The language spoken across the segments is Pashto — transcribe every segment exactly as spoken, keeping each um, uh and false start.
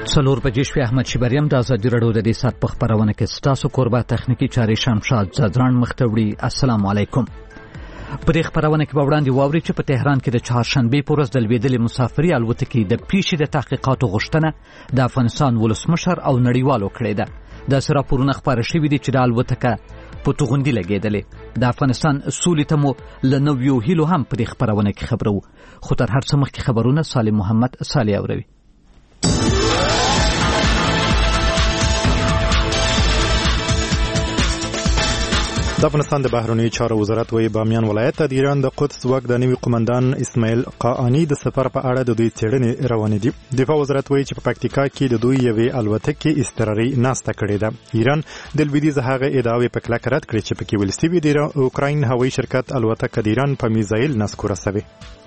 څلور بجې شوې. احمد شیبریم د ازادي راډیو د دې ساعت په خپرونه کې ستاسو کوربه تخنیکی چارې شمشاد زدران مخ ته وړي. السلام علیکم. په دې خبرونه کې به وړاندې واوري چې په تهران کې د چهارشنبې په ورځ د لوېدلې مسافري الوتکې د پیښې د تحقیقاتو غوښتنه د افغانستان ولسمشر او نړیوالو کړې ده. داسې راپورونه خپاره شوي دي چې د الوتکه په توغندي لګېدلې. د افغانستان سولې ته مو له نویو هیلو هم په دې خبرونه کې خبرو. خو تر هر څه مخکې خبرونه سالم محمد صالح اوروي. د افغانستان د بهرنیو چارو وزارت وايي بامیان ولایت ته د ایران د قدس ځواک د نوي قومندان اسماعیل قاانی د سفر په اړه د دوی څېړنې روانې دي. دفاع وزارت وايي چې په پکتیکا کې د دوی یوې الوتکې اضطراري ناسته کړې ده. ایران د لویدیځ هغه ادعاوې په کلکه رد کړې چې پکې ویل سوي د اوکراین هوایي شرکت الوتکه د ایران په میزایل نسکوره سوې.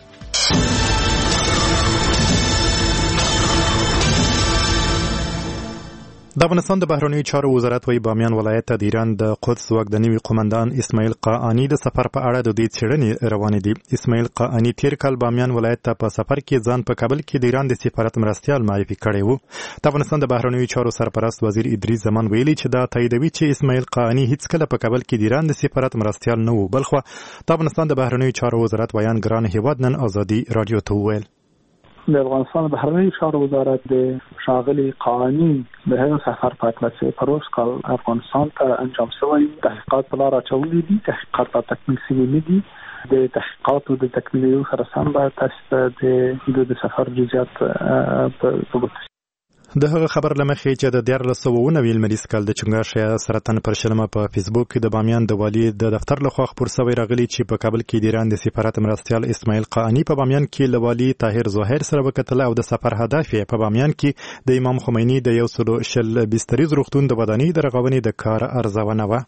د افغانستان د بهرنیو چارو وزارت وايي بامیان ولایت ته د ایران د قدس ځواک د نوي قومندان اسماعیل قاانی د سفر په اړه د دوی څېړنې روانې دي. اسماعیل قاانی تیر کال بامیان ولایت ته په سفر کې ځان په کابل کې د ایران د سفارت مرستیال معرفي کړی و. د افغانستان د بهرنیو چارو سرپرست وزیر ادریس زمان ویلي چې دا تاییدوي چې اسماعیل قاانی هیڅکله په کابل کې د ایران د سفارت مرستیال نه و. بلخو د افغانستان د بهرنیو چارو وزارت ویان ګران هیواد نن ازادي رادیو ته وویل د افغانستان بهرنیو چارو وزارت د ښاغلي قاانی د هغه سفر په اړه چې پروس کال افغانستان ته انجام شوی تحقیقات په لار اچولي دي. تحقیقات لا تکمیل شوي نه دي. د تحقیقاتو د تکمیلولو سره سم به تاسو د د سفر جزئیات په د هغه خبر لمخې چې د دیارلس سوه اووه نوي لمریز کال د چنګاښ سرطان پر شلمه په فیسبوک کې د بامیان د والي د دفتر لخوا خپور شوی راغلی چې په کابل کې د ایران د سفارت مرستیال اسماعیل قاانی په بامیان کې له والي طاهر ظاهر سره وکتل او د سفر هدف یې په بامیان کې د امام خمیني د یو سل شل بستریز روغتون د ودانۍ د رغونې د کار ارزونه وه.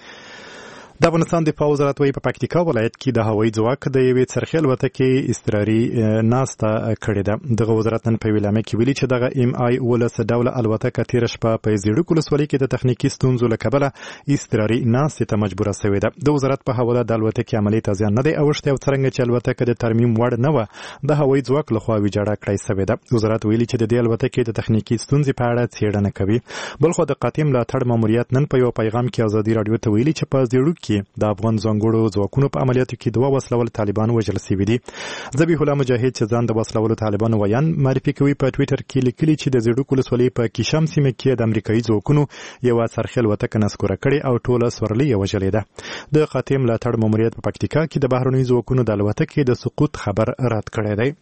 د افغانستان دفاع وزارت وايي په پکتیکا ولایت کې د هوایي ځواک د یوې څرخي الوتکې اضطراري ناسته کړې ده. دغه وزارت نن په ویلامه کې ویلي چې دغه ام آی ولس ډوله الوتکه تیر شپه په زیړک ولسوالۍ کې د تخنیکی ستونزو له کبله اضطراري ناستې ته مجبوره شوې ده. د وزارت په حواله د الوتکې عملیات ځان نه دی اوښتې او څرنګه چې الوتکه د ترمیم وړ نه و د هوایي ځواک لخوا ویجاړه کړای شوې ده. وزارت ویلي چې د دې الوتکې د تخنیکی ستونزې په اړه څېړنه کوي. بلخو د قاتم ملاتړ ماموریت نن په یو پیغام کې ازادي رادیو ته ویلي چې په زیړک کې د افغان ځانګړو ځواکونو په عملیاتو کې دوه وسلوال طالبان وژل شوي دي. ذبیح الله مجاهد چې ځان د وسلوالو طالبانو ویان معرفي کوي په ټویټر کې لیکلي چې د زیړک ولسوالۍ په کیشم سیمه کې د امریکایي ځواکونو یوه څرخي الوتکه نسکوره کړې او ټوله سورلۍ یې وژلې ده. د قاتم ملاتړ ماموریت په پکتیکا کې د بهرنیو ځواکونو د الوتکې د سقوط خبر رد کړی دی.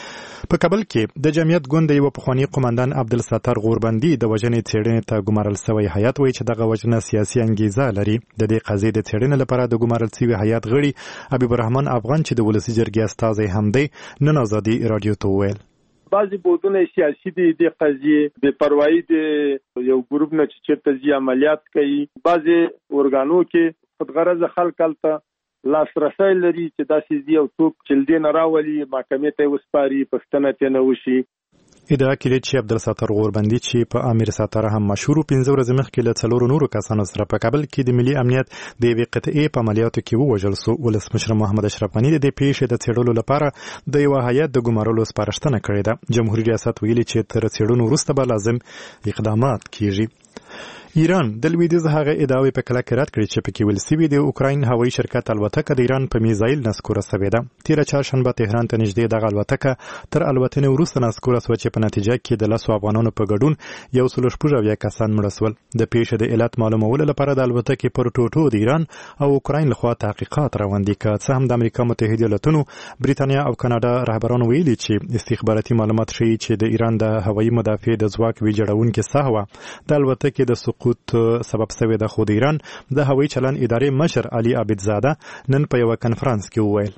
په کابل کې د جمعیت ګوند یو پخوانی قومندان عبدالستار غوربندي د وژنې څېړنې ته ګمارل شوی هیات وایي چې دغه وژنه سیاسي انګیزه لري. د دې قضیې د څېړنې لپاره د ګمارل شوي هیات غړي حبیب الرحمن افغان چې د ولسي جرګې استازی هم دی نن ازادي رادیو ته وویل بعضی بودونه سیاسي دي د قضیې بې پروايي د یو ګروپ نه چې چېرته ځي عملیات کوي. بعضې ارګانو کې خودغرضه خلک هلته لاسرسی لري چې داسې دي او څوک چې له دې نه راولي محکمې ته یې وسپاري پوښتنه ترې نه وشي. ادعا کړې چې عبدالستار غوربندي چې په امیر ساتره هم مشهور پنځه ورځې مخکې له څلورو نورو کسانو سره په کابل کې د ملي امنیت د یوې قطعې په عملیاتو کې ووژل شو. ولسمشر محمد اشرف غني د دې پیښې د څېړلو لپاره د یوه هیات د ګمارلو سپارښتنه کړې ده. جمهوریت ریاست ویلي چې تر څېړنو وروسته به لازم اقدامات کیږي. ایران د لویدیځ هغه ادعاوې په کلکه رد کړې چې پکې ویل سوي د اوکراین هوایي شرکت الوتکه د ایران په میزایل نسکوره شوې ده. تېره چهارشنبه تهران ته نږدې دغه الوتکه تر الوتنې وروسته نسکوره شوه چې په نتیجه کې د لسو افغانانو په ګډون یو سل شپږ اویا کسان مړه شول. د پیښې د علت معلومولو لپاره د الوتکې پر ټوټو د ایران او اوکراین لخوا تحقیقات روان دي. که څه هم د امریکا متحده ایالاتونو بریتانیا او کاناډا رهبرانو ویلي چې استخباراتي معلومات ښیي چې د ایران د هوایي مدافع د ځواک ویجاړونکې ساحه د الوتکې د سقوط سبب شوی ده. خو د ایران د هوایي چلند ادارې مشر علي عابدزاده نن په یوه کنفرانس کې وویل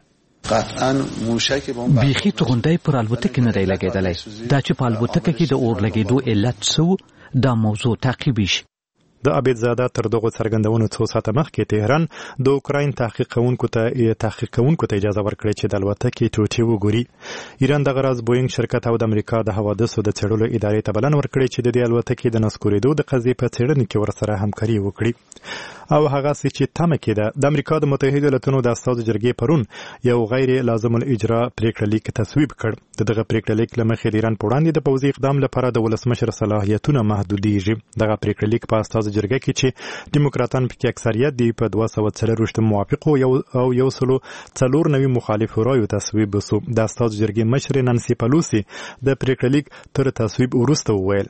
بیخي توغندی پر الوتکې نه دی لګېدلی. دا چې په الوتکه کې د اور لګېدو علت څه و دا موضوع تعقیبي شي. د عبیدزاده تر دغه څرګندونو څو ساعته مخکې تهران د اوکراین تحقیق کوونکو ته تحقیق کوونکو ته اجازه ورکړه چې د الوتکې ټوټې وګوري. ایران دغه راز بوینګ شرکت او د امریکا د حوادثو د څېړلو ادارې ته بلنه ورکړې چې د دې الوتکې د نسکورېدو د قضیې په څېړنه کې ورسره همکاري وکړي. او هغه څه چې تمه کېده د امریکا د متحده ایالاتونو د استازو جرګې پرون یو غیر لازم الاجرا پریکړه لیک تصویب کړ. دغه پریکړه لیک له مخې د ایران په وړاندې د پوځي اقدام لپاره د ولسمشر صلاحیتونه محدودیږي. دغه پریکړه لیک په استازو جرګه کې چې دیموکراتان پکې اکثریت دی په دوه سوه څلرویشت موافقو او یو سلو څلور نوي مخالفو رایو تصویب وسو. د استازو جرګې مشر نانسي پلوسی د پریکړه لیک تر تصویب وروسته وویل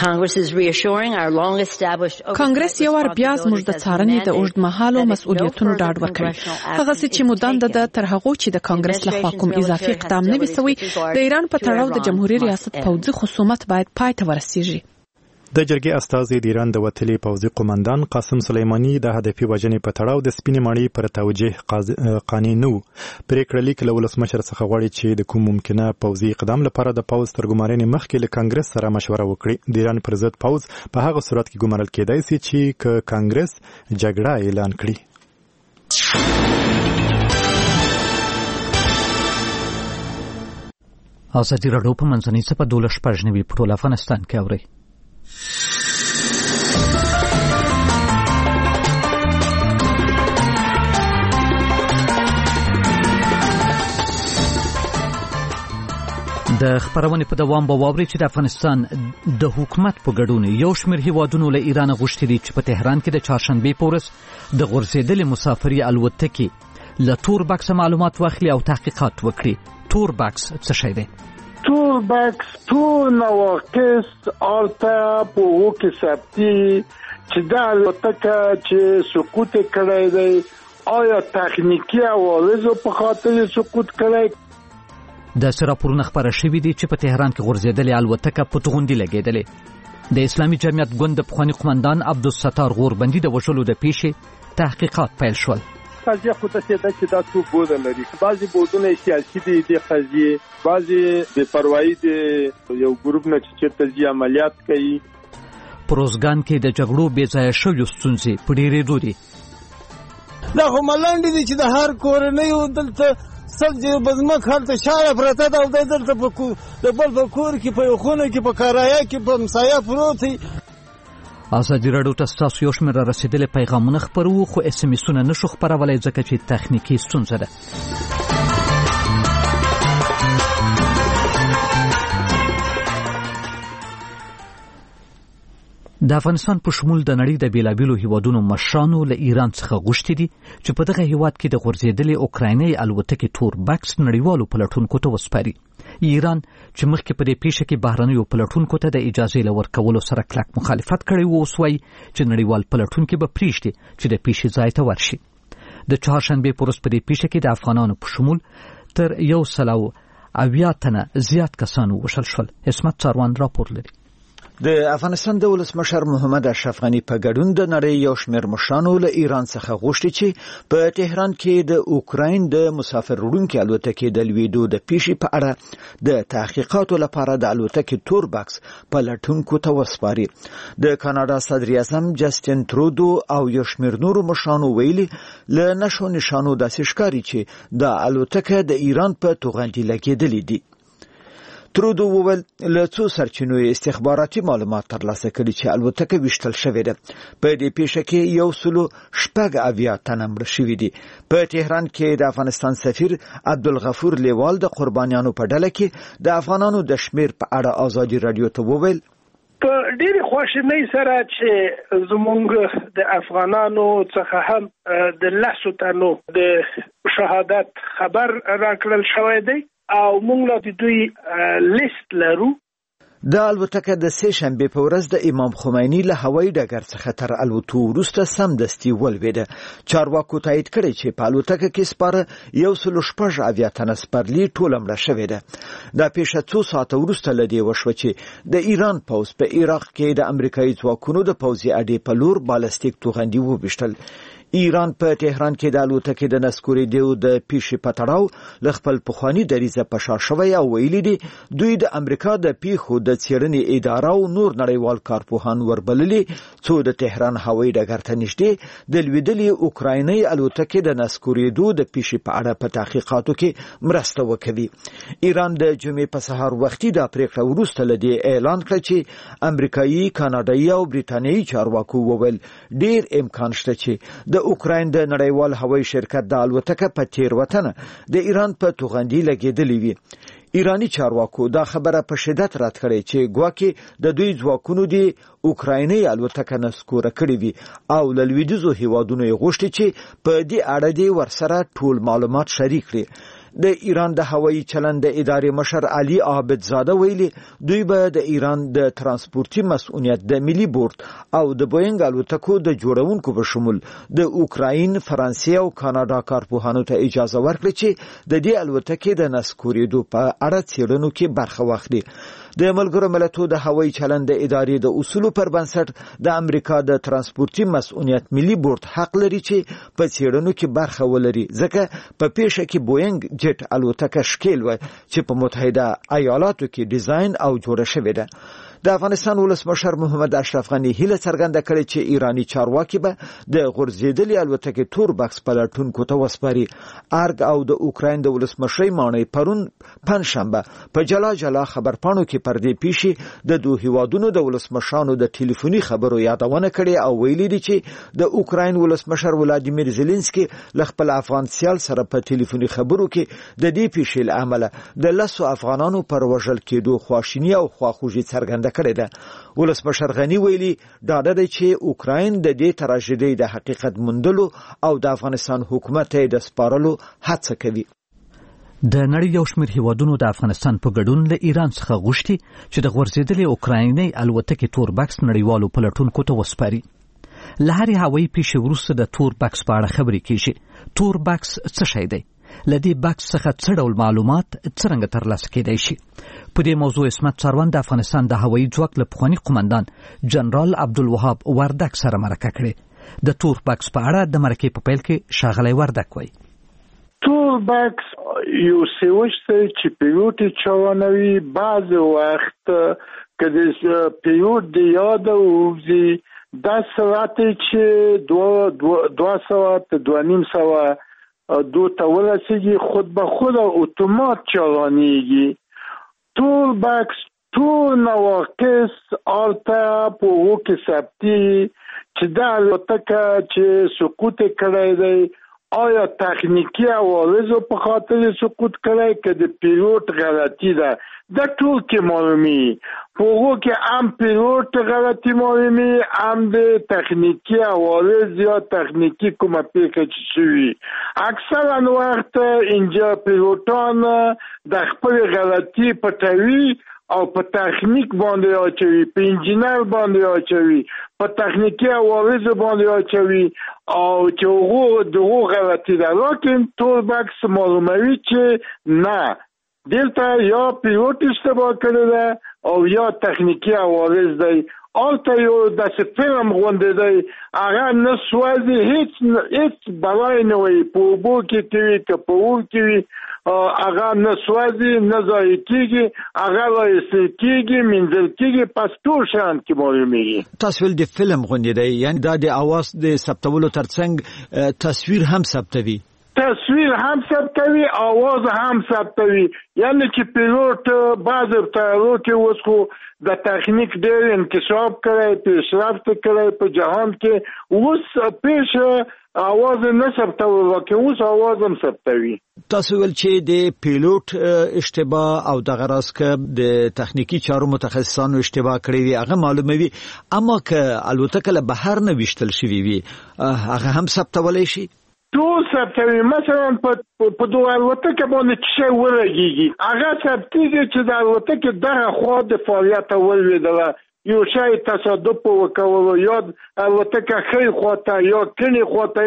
کانګرس یو ور بیا زموږ د څارنې د اوږدمهالو مسؤلیتونو ډاډ ورکړي. هغه څه چې مدان ده تر هغه چې د کانګرس لخوا کوم اضافي اقدام نه وي سوی د ایران په تړاو د جمهوریت ریاست پوځي خصومت باید پای ته ورسیږي. د جرګې استازي د ایران د وتلي پوځي قومندان قاسم سلیمانی د هدفي وژنې په تړاو د سپینې ماڼۍ پر توجیه قانع نه وو. پریکړه لیک له ولسمشر څخه غواړي چې د کوم ممکنه پوځي اقدام لپاره د پوځ تر ګمارنې مخکې له کانګرس سره مشوره وکړي. د ایران پر ضد پوځ په هغه صورت کې ګمارل کېدای شي چې که کانګرس جګړه اعلان کړي. ازادي راډیو په منځنۍ څپه دولس شپږ نوي په ټول افغانستان کې اوري. د خبرونې په دوام به واوري چې د افغانستان د حکومت په ګډون یو شمېر هیوادونو له ایران غوښتي دي چې په تهران کې د چهارشنبې په ورځ د غورځېدلې مسافري الوتکې له تور بکس معلومات واخلي او تحقیقات وکړي. تور بکس څه شی دی؟ تور بکس ټول نواقص آلته په هغو کې ثبتي چې دا الوتکه چې سقوط کړی دی آیا تخنیکي عوارضو په خاطر سقوط کړی. د راپورونه خبره شوې دي چې په تهران کې غورځېدلې الوتکه په توغندي لګېدلې. د اسلامي جمعیت ګوند د پخواني قومندان عبدالستار غوربندي د وژلو د پیښې تحقیقات پیل شول. قضیه خو داسې ده چې دا څو بوده لري. بعضې بودونه سیاسي دي دې قضیې، بعضې بې پروایي د یو ګروپ نه چې چېرته ځي عملیات کوي. په روزګان کې د جګړو بې ځایه شویو ستونزې په ډېرېدو دي. دا خو ملنډې دي چې د هر کورنیو دلته سل بزمک هلته شاړه پرته ده او دی دلته د بل په کور کې په یو خونه کې په کرایه کې په مسایه پروت دی. ازادي راډیو ته ستاسو یو شمېر را رسېدلي پیغامونه خپروو خو اس ام اسونه نشو خپرولی ځکه چې تخنیکي ستونزه ده. د افغانستان په شمول د نړۍ د بیلابیلو هیوادونو مشرانو له ایران څخه غوښتي دي چې په دغه هیواد کې د غورځېدلې اوکرایني الوتکې تور بکس نړیوالو پلټونکو ته وسپاري. ایران چې مخکې په دې پیښه کې بهرنیو پلټونکو ته د اجازې له ورکولو سره کلک مخالفت کړی و، اوس وایي چې نړیوال پلټونکي به پرېږدي چې د پیښې ځای ته ورشي. د چهارشنبې په ورځ په دې پیښه کې د افغانانو په شمول تر یو سل او اویا تنه زیات کسان ووژل شول. عصمت څاروان راپور لري. د افغانستان د ولسمشر محمد اشرف غني په ګډون د نړۍ یو شمېر مشرانو له ایران څخه غوښتي چې په تهران کې د اوکراین د مسافر وړونکي الوتکې د لوېدو د پیښې په اړه د تحقیقاتو لپاره د الوتکې تور بکس پلټونکو ته وسپاري. د کاناډا صدر اعظم جسټین ترودو او یو شمېر نورو مشرانو ویلي له نښو نښانو داسې ښکاري چې د الوتکه د ایران په توغندي لګېدلې دي. ترودو وویل له څو سرچینو استخباراتي معلومات ترلاسه کړي چې الوتکه ویشتل شوې ده. په دې پیښه کې یو سلو شپږ اویا تنه مړه شوي دي. په تهران کې د افغانستان سفیر عبدالغفور لیوال د قربانیانو په ډله کې د افغانانو د شمیر په اړه ازادي راډیو ته وویل په ډېرې خواشینۍ سره چې زموږ د افغانانو څخه هم د لسو تنو د شهادت خبر راکړل شوی دی او موږ لا د دوی لیست لرو. د الوتکه د سه شنبه په ورځ د امام خمیني له هوایي ډګر څخه تر الوتو وروسته سمدستي ولوېده. چارواکو تایید کړی چې په الوتکه کې سپاره یو سل شپږ اویا تنه سپرلي ټوله مړه شوې ده. دا پیښه څو ساعته وروسته له دې وشوه چې د ایران پوځ په عراق کې د امریکایي ځواکونو د پوځي اډې په لور بالستیک توغندي وویشتل. ایران په تهران کې د الوتکې د نسکورېدو د پیښې په تړاو له خپل پخواني دریځه په شا شوی او ویلي دي دوی د امریکا د پیښو د څېړنې اداره او نور نړیوال کارپوهان وربللي څو د تهران هوایي ډګر ته نږدې د لوېدلې اوکرایني الوتکې د نسکورېدو د پیښې په اړه په تحقیقاتو کې مرسته وکوي. ایران د جمعې په سهار وختي دا پریکړه وروسته له دې اعلان کړه چې امریکایي، کاناډایي او برېټانیایي چارواکو وویل ډېر امکان شته چې د اوکراین د نړیوال هوایي شرکت د الوتکه په تېروتنه د ایران په توغندي لګېدلې وي. ایرانی چارواکو دا خبره په شدت رد کړې چې ګواکې د دوی ځواکونو د اوکرایني الوتکه نسکوره کړې وي او له لویدیځو هیوادونو یې غوښتي چې په دې اړه دې ورسره ټول معلومات شریک کړي. د ایران د هوایي چلند د ادارې مشر علي عابدزاده ویلي دوی به د ایران د ترانسپورتي مسؤلیت د ملي بورډ او د بوینګ الوتکو د جوړونکو په شمول د اوکراین، فرانسې او کاناډا کارپوهانو ته اجازه ورکړي چې د دې الوتکې د نسکورېدو په اړه څېړنو کې برخه واخلي. د ملګرو ملتونو د هوایي چلند د ادارې د اصولو پر بنسټ د امریکا د ترانسپورتي مسؤلیت ملي بورډ حق لري چې په څېړنو کې برخه ولري ځکه په پیښه کې بوینګ جټ الوتکه شکیل و چې په متحده ایالاتو کې ډیزاین او جوړه شوې ده. د افغانستان ولسمشر محمد اشرف غني هیله څرګنده کړې چې ایرانی چارواکي به د غورځېدلې الوتکې تور بکس پلټونکو ته وسپاري. ارګ او د اوکراین د ولسمشر مانای پرون پنځشنبه په جلا جلا خبرپاڼو کې پر دې پیښې د دوه هیوادونو د ولسمشرانو د ټلیفوني خبرو یادونه کړې او ویلي دي چې د اوکراین ولسمشر ولادیمیر زيلنسکي له خپل افغان سیال سره په ټلیفوني خبرو کې د دې پیښې له امله د لسو افغانانو پر وژل کېدو خواشینی او خواخوږي څرګنده کړې ده. ولسمشر غني ویلي ډاډه دی چې اوکراین د دې تراژیدۍ د حقیقت موندلو او د افغانستان حکومت ته د سپارلو هڅه کوي. د نړۍ یو شمېر هیوادونو د افغانستان په ګډون له ایران څخه غوښتي چې د غورځېدلې اوکرایني الوتکې تور بکس نړیوالو پلټونکو ته وسپاري. له هرې هوایي پیښې وروسته د تور بکس په اړه خبرې کیږي. تور بکس څه شی دی؟ له دې بکس څخه څه ډول معلومات څرنګه ترلاسه کېدای شي؟ په دې موضوع عصمت سروان د افغانستان د هوایي ځواک له پخواني قومندان جنرال عبدالوهاب وردک سره مرکه کړې. د تور بکس په اړه د مرکې په پیل کې ښاغلی وردک وایي تور بکس یو سوچ ته چې پیلوټ چلونوي بعض وخت که د پیلوټ د یاد ووځي دا ساعت چې دو دو ساعت دو نیم ساعت دو ته ورسیږي خود به خود اتومات چلانیږي. تور بکس ټول نواقص آلته په وو کې ثبتي چې دا الوتکه چې سقوط کړی دی آیا تخنیکی عوارض په خاطر سقوط کړی که د پیلوټ غلطی ده دا ټول کې معلومي. په وو کې هم پیلوټ غلطی معلومي هم د تخنیکی عوارض یا تخنیکی کومه پیښه چې شوي. اکثرا وخت اینجا پیلوټان د خپل غلطی پټوي او په تخنیک باندې اچوي، په انجینر باندې اچوي، په تخنیکی عوارض باندې اچوي او چې هغه دغه غلطي ده. لیکن تور بکس معلوموي چې نه دلته یا پیلوټ اشتباه کړی ده او یا تخنیکی عوارض دی. آلته یو داسې فلم غوندې دی هغه نه سوځي، هیڅ هیڅ بلای نه وي، په اوبو کې کوي که په اور کې وي هغه نه سوځي نه ضایع کېږي، هغه رایستل کېږي منځل کېږي، پس ټول شیان کې معلومېږي. تاسو ویل د فلم غوندې دی، یعنې دا د اواز د ثبتولو ترڅنګ تصویر هم ثبتوي؟ تصویر هم ثبتوي، आवाज هم ثبتوي. یعنی چې پیلوټ بعض طیارو کې اوس خو د تخنیک ډېر انکشاف کړی، پیشرفت کړی په جهان کې، اوس پیش आवाज نه ثبتوي که اوس आवाज هم ثبتوي. تاسو ول چې د پیلوټ اشتباه او د غراس کې د تخنیکی چارو متخصصانو اشتباه کړی وي هغه معلوموي، اما که الوتکه له بهر نه وشتل شوی وي هغه هم ثبتولای شي؟ ټول ثبتوي. مثلا په دوه الوتکه باندې چې ورګيږي هغه ثبتيږي چې د الوتکه دغه خوا د فعالیت ولویدله، یو شای تصادف وکولو یا الوتکه خی خواته یا کني خواته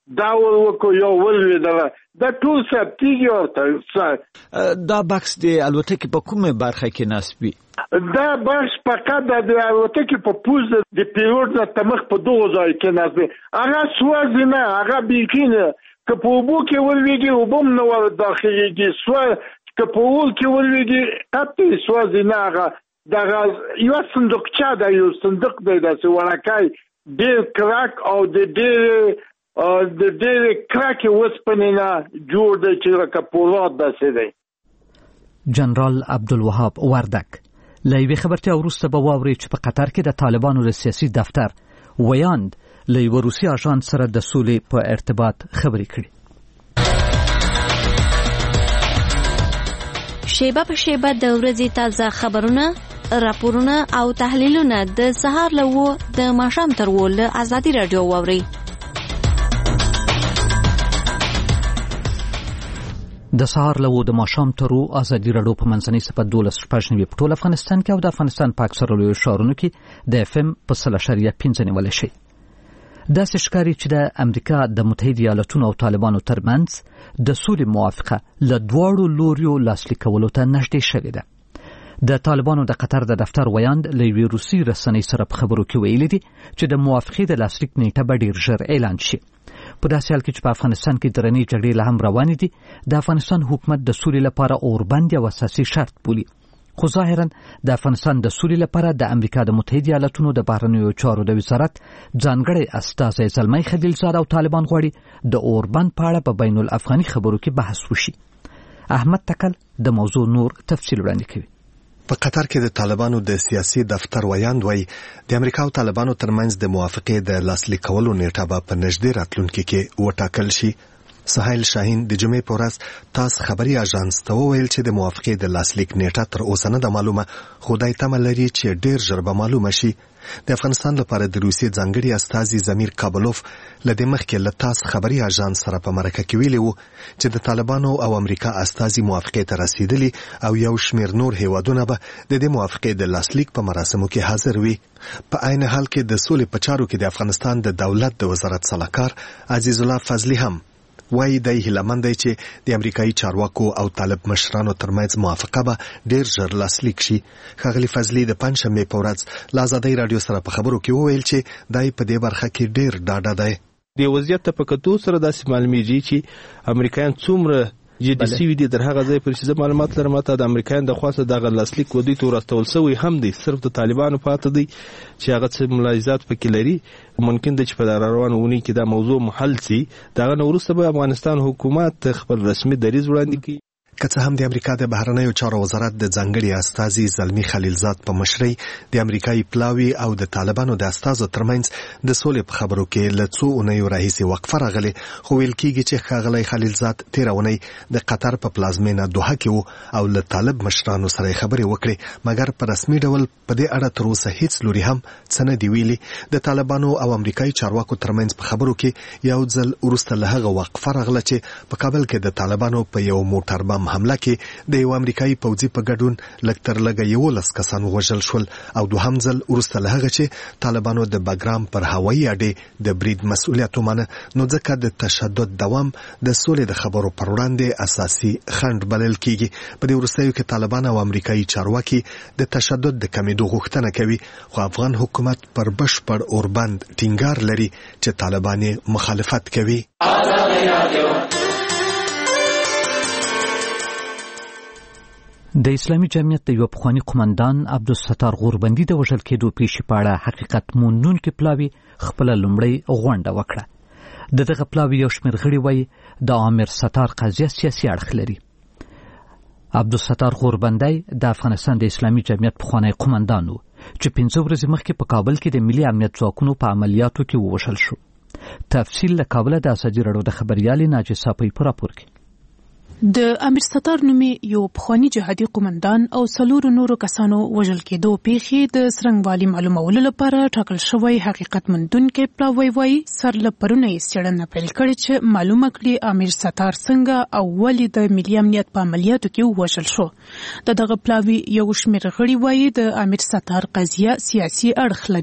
دا وکړو یو ولوېدله دا ټول ثبتېږي ورته. دا بکس د الوتکې په کومه برخه کې نصب وي؟ دا بکس فقط د الوتکې په پوز د پیلوټ د تمخ په دغو ځای کې نصب وي. هغه سوځي نه، هغه بیخي نه. که په اوبو کې ولوېږي اوبه هم نه ور داخلېږي، که په اور کې ولوېږي قطعي سوځي نه. هغه دغه یوه صندوقچه ده، یو صندوق دی داسې وړکی ډېر کلک او د ډېرې د ډېرې کلکې اوسپنې نه جوړ دی چې لکه پولاد داسې دی. جنرال عبدالوهاب وردک له یوې خبرتیا وروسته به واورئ چې په قطر کې د طالبانو د سیاسي دفتر ویاند له یوه روسي اژانس سره د سولې په ارتباط خبرې کړي. شیبه په شیبه د ورځې تازه خبرونه، راپورونه او تحلیلونه د سهار له اوه د ماښام تر اوه له ازادي راډیو واورئ. د سهار له اوه د ماښام تر اوه ازادي راډیو په منځنۍ صفت دولس شپږ نوي په ټول افغانستان کې او د افغانستان په اکثرو لویو ښارونو کې د اف ام په سل اشاریه پنځه نیولی شي. داسې ښکاري چې د امریکا د متحده ایالتونو او طالبانو ترمنځ د سولې موافقه له دواړو لوریو لاسلیک کولو ته نږدې شوې ده. د طالبانو د قطر د دفتر ویاند له یوې روسي رسنۍ سره په خبرو کې ویلي دي چې د موافقې د لاسلیک نیټه به ډېر ژر اعلان شي. په داسې حال کې چې په افغانستان کې درنې جګړې لا هم روانې دي، د افغانستان حکومت د سولې لپاره اوربند یو اساسي شرط بولي. خو ظاهرا د افغانستان د سولې لپاره د امریکا د متحده ایالتونو د بهرنیو چارو د وزارت ځانګړی استازی زلمی خلیلزاد او طالبان غواړي د اوربند په اړه په بین الافغاني خبرو کې بحث وشي. احمد تکل د موضوع نور تفصیل وړاندې کوي. په قطر کې د طالبانو د سیاسي دفتر ویاند وایي د امریکا او طالبانو ترمنځ د موافقې د لاسلیک کولو نیټه به په نږدې راتلونکي کې وټاکل شي. سهیل شاهین د جمعې په ورځ تاس خبري اژانس ته وویل چې د موافقې د لاسلیک نیټه تر اوسه نه ده معلومه، خو دی تمه لري چې ډېر ژر به معلومه شي. د افغانستان لپاره د روسیې ځانګړي استازي زمیر کابلوف له دې مخکې له تاس خبري اژانس سره په مرکه کې ویلي وو چې د طالبانو او امریکا استازي موافقې ته رسیدلي او یو شمېر نور هیوادونه به د دې موافقې د لاسلیک په مراسمو کې حاضر وي. په عین حال کې د سولې په چارو کې د افغانستان د دولت د وزارت سلاکار عزیز الله فضلي هم وایي دی هیلهمند دی چې د امریکایي چارواکو او طالب مشرانو ترمنځ موافقه به ډېر ژر لاسلیک شي. ښاغلي فضلي د پنجشنبې په ورځ له ازادۍ راډیو سره په خبرو کې وویل چې دی په دې برخه کې ډېر ډاډه دی. د وضعیت ته په کتو سره داسې معلومیږي چې امریکایان څومره جدي سوي دي در هغه ځای پورې چې معلومات لرم ته د امریکایان د خواسته دغه لاسلیک ودی تور استول سوی هم دی، صرف د طالبانو پاتې دی چې هغه څه ملاحظات پکې لري. ممکن دی چې په روانه ونی کې دا موضوع محل شي، دغه وروسته به افغانستان حکومت خپل رسمي دریځ وړاندې کړي. که څه هم د امریکا د بهرنیو چارو وزارت د ځانګړي استازي زلمی خلیلزاد په مشرۍ د امریکایي پلاوي او د طالبانو د استازو ترمنځ د سولې په خبرو کې له څو اونیو راهیسې وقفه راغلې، خو ویل کېږي چې ښاغلی خلیلزاد تېره اونۍ د قطر په پلازمینه دوحه کې و او له طالب مشرانو سره یې خبرې وکړې، مګر په رسمي ډول په دې اړه تر اوسه هیڅ لوري هم څه نه دي ویلي. د طالبانو او امریکایي چارواکو ترمنځ په خبرو کې یو ځل وروسته له هغه وقفه راغله چې په کابل کې د طالبانو په یو موټر بم حمله کې د یو امریکایي پوځي په ګډون لږ تر لږه یولس کسان وژل شول او دوهم ځل وروسته له هغه چې طالبانو د بګرام پر هوایي اډې د برید مسؤلیت ومانه، نو ځکه د تشدد دوام د سولې د خبرو پر وړاندې اساسي خنډ بلل کیږي. په دې وروستیو کې طالبان او امریکایي چارواکي د تشدد د کمیدو غوښتنه کوي، خو افغان حکومت پر بشپړ اوربند ټینګار لري چې طالبان مخالفت کوي. د اسلامي جمعیت د یو پخوانی قومندان عبدالستار غوربندي د وژل کېدو پیښې په اړه حقیقت موندونکي پلاوي خپله لومړۍ غونډه وکړه. د دغه پلاوي یو شمېر غړي وایي د عامر ستار قضیه سیاسي اړخ لري. عبدالستار غوربندی د افغانستان د اسلامي جمعیت پخوانی قومندان و چې پنځه ورځې مخکې په کابل کې د ملي امنیت ځواکونو په عملیاتو کې ووژل شو. تفصیل له کابله د ازادي راډیو د خبریالې ناجیه صافی په راپور کې. د امیر ستار نومي یو پخوانی جهادي قومندان او څلورو نورو کسانو وژل کېدو پیښې د څرنګوالي معلومولو لپاره ټاکل شوی حقیقت موندونکی پلاوی وایي سر له پرونه یې څېړنه پیل کړې چې معلومه کړي امیر ستار څنګه او ولې د ملي امنیت په عملیاتو کې ووژل شو. د دغه پلاوي یو شمېر غړي وایي د امیر ستار قضیه سیاسي اړخ لري.